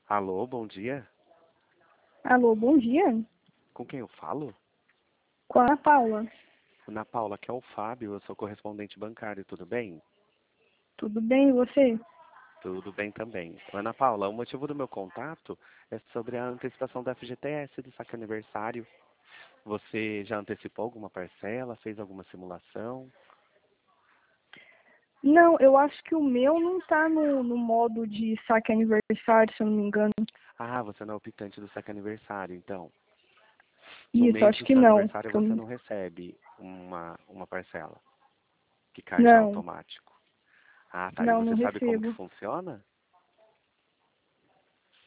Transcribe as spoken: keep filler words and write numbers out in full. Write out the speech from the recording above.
Alô, bom dia. Alô, bom dia. Com quem eu falo? Com a Ana Paula. Ana Paula, aqui é o Fábio, eu sou correspondente bancário, tudo bem? Tudo bem, e você? Tudo bem também. Ana Paula, o motivo do meu contato é sobre a antecipação da F G T S do saque aniversário. Você já antecipou alguma parcela? Fez alguma simulação? Não, eu acho que o meu não tá no, no modo de saque aniversário, se eu não me engano. Ah, você não é optante do saque aniversário, então. No Isso, mês acho do que seu não. aniversário que eu você não... não recebe uma, uma parcela que cai já Não, automático. Ah, tá. E não, não você sabe como que recebo. funciona?